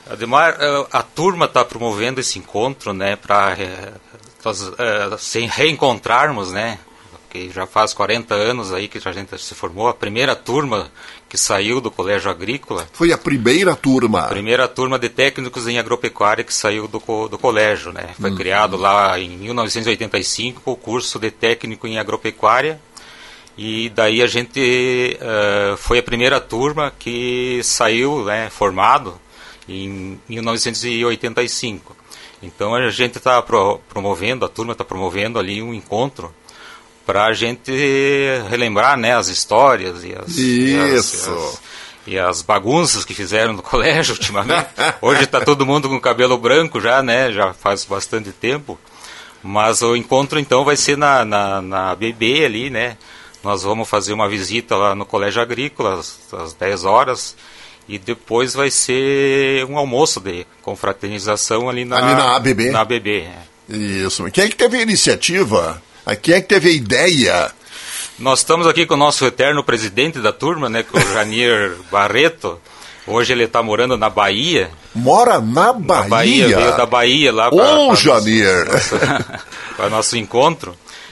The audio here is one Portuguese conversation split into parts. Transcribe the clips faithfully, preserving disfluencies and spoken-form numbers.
Ademar, a turma está promovendo esse encontro, né, para se reencontrarmos, né, que já faz quarenta anos aí que a gente se formou, a primeira turma que saiu do Colégio Agrícola. Foi a primeira turma? A primeira turma de técnicos em agropecuária que saiu do, do colégio, né, foi hum. criado lá em mil novecentos e oitenta e cinco o curso de técnico em agropecuária, e daí a gente uh, foi a primeira turma que saiu, né, formado em mil novecentos e oitenta e cinco. Então a gente está pro, promovendo, a turma está promovendo ali um encontro para a gente relembrar, né, as histórias e as, e as, e as, e as bagunças que fizeram no colégio ultimamente. Hoje está todo mundo com cabelo branco já, né, já faz bastante tempo. Mas o encontro então vai ser na, na, na B B ali, né. Nós vamos fazer uma visita lá no Colégio Agrícola às, às dez horas. E depois vai ser um almoço de confraternização ali na, ali na A B B. Na A B B, é. Isso. Quem é que teve a iniciativa? Quem é que teve a ideia? Nós estamos aqui com o nosso eterno presidente da turma, né, com o Janier Barreto. Hoje ele está morando na Bahia. Mora na Bahia? Na Bahia, veio da Bahia lá para Janier. Para nosso encontro.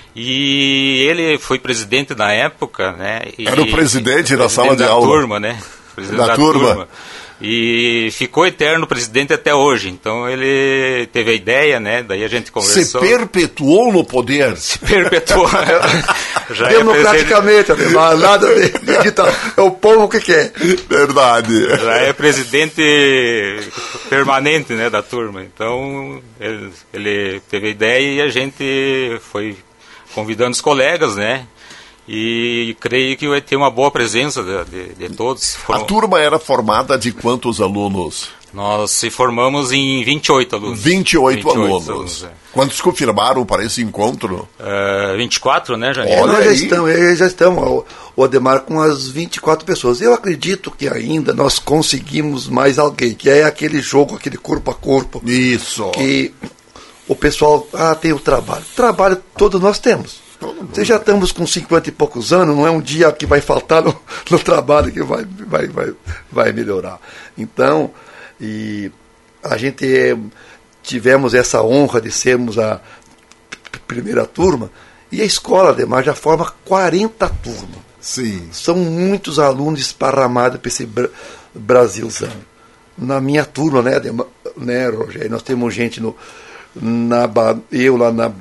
E ele foi presidente na época, né? E, Era o presidente e, da sala de da aula. Turma, né? Presidente da, da turma. turma. E ficou eterno presidente até hoje. Então ele teve a ideia, né? Daí a gente conversou. Se perpetuou no poder. Se perpetuou. Já democraticamente, é nada de, de, de, é o povo que quer. Verdade. Já é presidente permanente, né, da turma. Então ele, ele teve a ideia e a gente foi convidando os colegas, né? E creio que vai ter uma boa presença de, de, de todos. Foram... A turma era formada de quantos alunos? Nós se formamos em vinte e oito alunos. vinte e oito, vinte e oito alunos. alunos é. Quantos confirmaram para esse encontro? Uh, vinte e quatro, né, Janeiro? Olha, já estamos, já estamos, o Ademar, com as vinte e quatro pessoas. Eu acredito que ainda nós conseguimos mais alguém, que é aquele jogo, aquele corpo a corpo. Isso. Que o pessoal, ah, tem o trabalho. Trabalho todos nós temos. Você já estamos com cinquenta e poucos anos, não é um dia que vai faltar no, no trabalho que vai, vai, vai, vai melhorar. Então, e a gente é, tivemos essa honra de sermos a primeira turma, e a escola, Ademar, já forma quarenta turmas. Sim. São muitos alunos esparramados para esse br- Brasilzão. Na minha turma, né, Ademar, né, Rogério, nós temos gente no, na, eu lá na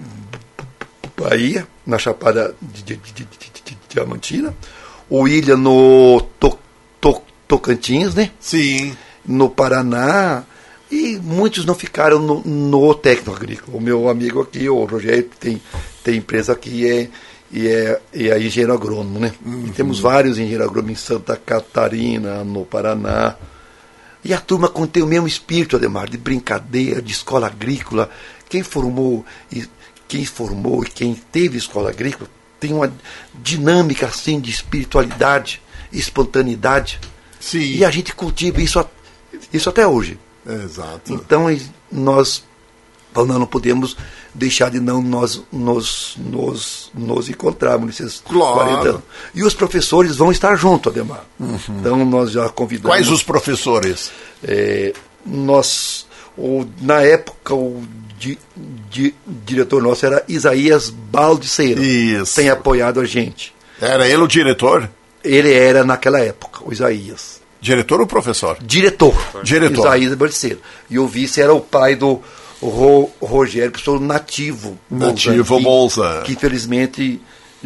Bahia, na Chapada de, de, de, de, de Diamantina, o William no to, to, Tocantins, né? Sim. No Paraná, e muitos não ficaram no, no técnico agrícola. O meu amigo aqui, o Rogério, tem, tem empresa aqui é, e é, e é engenheiro agrônomo, né? Uhum. E temos vários engenheiros agrônomos em Santa Catarina, no Paraná. E a turma contém o mesmo espírito, Ademar, de brincadeira, de escola agrícola. Quem formou... E, Quem formou e quem teve escola agrícola tem uma dinâmica assim de espiritualidade, espontaneidade. Sim. E a gente cultiva isso, isso até hoje. Exato. Então nós não, não podemos deixar de não nós nos, nos, nos encontrarmos nesses claro. quarenta anos. E os professores vão estar juntos, Ademar. Uhum. Então nós já convidamos. Quais os professores? É, nós, o, na época, o Di, di, diretor nosso era Isaías Baldiceira. Isso. Tem apoiado a gente. Era ele o diretor? Ele era naquela época, o Isaías. Diretor ou professor? Diretor. Diretor. Isaías Baldiceira. E o vice era o pai do Ro, Rogério, professor nativo. Nativo Bolsa. Que, que infelizmente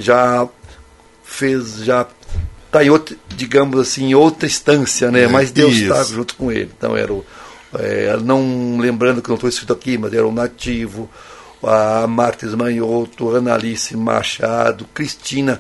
já fez, já está em outra, digamos assim, em outra instância, né? É, mas Deus está junto com ele. Então era o É, não lembrando que não estou escrito aqui, mas era o Nativo, a Marta Esmanhoto, Ana Alice Machado, Cristina,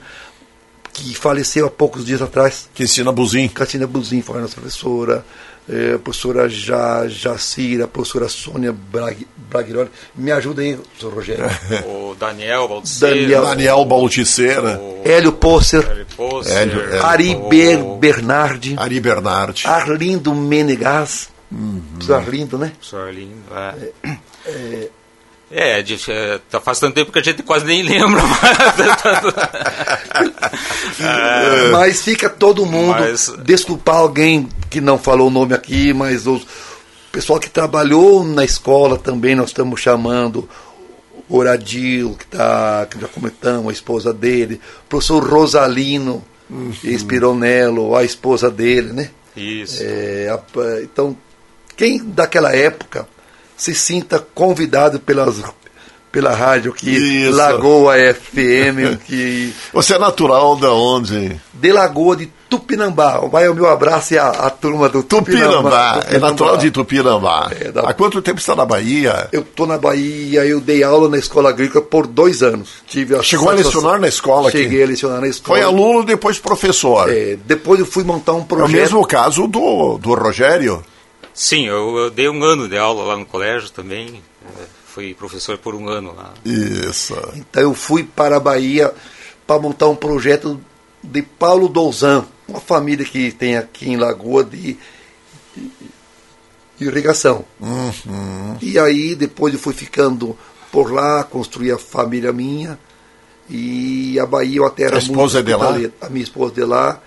que faleceu há poucos dias atrás. Cristina Buzin. Cristina Buzin foi a nossa professora, é, a professora ja, Jacira, a professora Sônia Brag, Braghiroli. Me ajuda aí, professor Rogério. O Daniel Baldiceira. Daniel, Daniel Baldiceira. O Hélio Posser. Hélio Posser. Hélio, Hélio, Ari o... Ber, Bernardi. Ari Bernardi. Arlindo Menegas. Uhum. Professor Arlindo, né? Professor Arlindo, é. É, é, é, tá faz tanto tempo que a gente quase nem lembra. é, mas fica todo mundo, mas... desculpar alguém que não falou o nome aqui, mas os, pessoal que trabalhou na escola também, nós estamos chamando o Oradil, que, tá, que já comentamos, a esposa dele, o professor Rosalino, uhum. Espironello, a esposa dele, né? Isso. É, a, então, quem daquela época se sinta convidado pelas, pela rádio que Isso. Lagoa F M, que... Você é natural de onde? De Lagoa de Tupinambá. Vai o meu abraço e a, a turma do Tupinambá. Tupinambá. Tupinambá. É natural de Tupinambá. É, da... Há quanto tempo você está na Bahia? Eu estou na Bahia, eu dei aula na escola agrícola por dois anos. Tive a Chegou a lecionar na escola aqui? Cheguei a lecionar na escola. Foi aluno, depois professor. É, depois eu fui montar um projeto. É o mesmo caso do, do Rogério? Sim, eu, eu dei um ano de aula lá no colégio também. Fui professor por um ano lá. Isso. Então eu fui para a Bahia para montar um projeto de Paulo Douzan, uma família que tem aqui em Lagoa de, de, de irrigação. Uhum. E aí depois eu fui ficando por lá, construí a família minha, e a Bahia até era a esposa muito é de lá? A minha esposa de lá,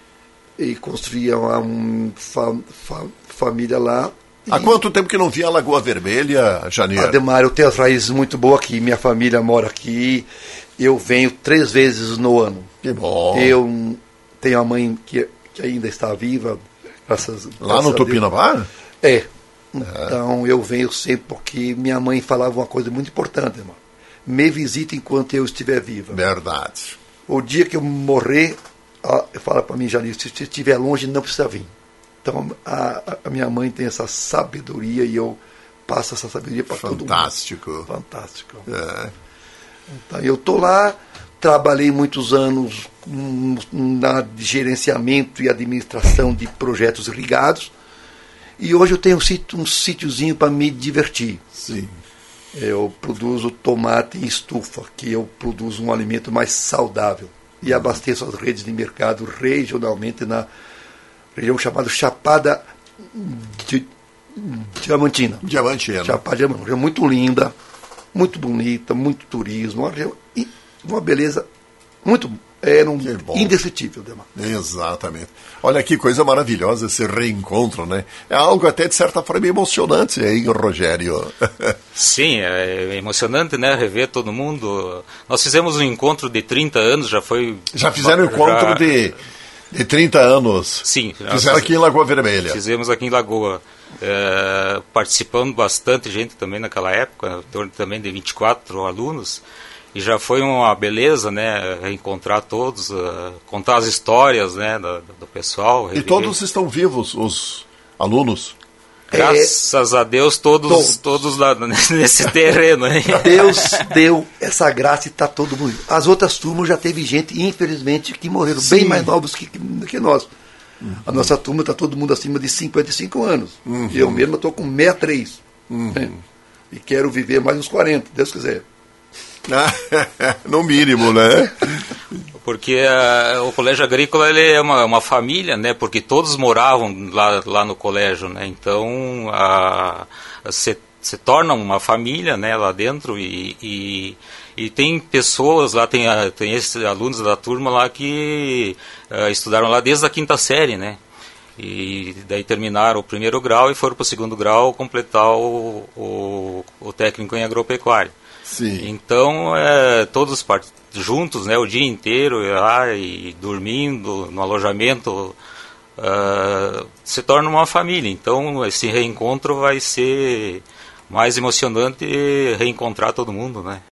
e construía uma um, fa, fa, família lá. Há quanto tempo que não via a Lagoa Vermelha, Janier? Ademar, eu tenho as raízes muito boas aqui, minha família mora aqui, eu venho três vezes no ano. Que bom. Eu tenho a mãe que, que ainda está viva, graças, Lá graças no Tupinambá? É. Então é. eu venho sempre porque minha mãe falava uma coisa muito importante, irmão. Me visite enquanto eu estiver viva. Verdade. O dia que eu morrer, eu falo para mim, Janir, se você estiver longe, não precisa vir. Então, a, a minha mãe tem essa sabedoria e eu passo essa sabedoria para todo mundo. Fantástico. Fantástico. É. Então, eu estou lá, trabalhei muitos anos na gerenciamento e administração de projetos irrigados e hoje eu tenho um, sítio, um sítiozinho para me divertir. Sim. Eu produzo tomate em estufa, que eu produzo um alimento mais saudável e uhum. abasteço as redes de mercado regionalmente na região chamada Chapada de Diamantina. Diamantina. Chapada Diamantina, uma região muito linda, muito bonita, muito turismo, uma, região, uma beleza muito é, um, indescritível, Demar. Exatamente. Olha que coisa maravilhosa esse reencontro, né? É algo até de certa forma emocionante, hein, Rogério? Sim, é emocionante, né? Rever todo mundo. Nós fizemos um encontro de trinta anos, já foi... Já fizeram um encontro já... de... De trinta anos. Sim. Fizeram aqui em Lagoa Vermelha. Fizemos aqui em Lagoa. É, participando bastante gente também naquela época, em torno também de vinte e quatro alunos. E já foi uma beleza, né? Reencontrar todos, uh, contar as histórias, né? Do, do pessoal. E todos estão vivos, os alunos? Graças é, a Deus, todos, todos. todos lá nesse terreno. Hein? Deus deu essa graça e está todo mundo. As outras turmas já teve gente, infelizmente, que morreram Sim. bem mais novos que, que nós. Uhum. A nossa turma está todo mundo acima de cinquenta e cinco anos. Uhum. Eu mesmo estou com sessenta e três. Uhum. Né? E quero viver mais uns quarenta, Deus quiser. No mínimo, né? Porque uh, o colégio agrícola ele é uma, uma família, né? Porque todos moravam lá, lá no colégio, né? Então se, se torna uma família, né? Lá dentro e, e, e tem pessoas lá, tem, tem esses alunos da turma lá que uh, estudaram lá desde a quinta série, né? E daí terminaram o primeiro grau e foram para o segundo grau completar o, o, o técnico em agropecuária. Sim. Então, é, todos part... juntos, né, o dia inteiro, lá, e dormindo no alojamento, uh, se torna uma família. Então, esse reencontro vai ser mais emocionante reencontrar todo mundo, né?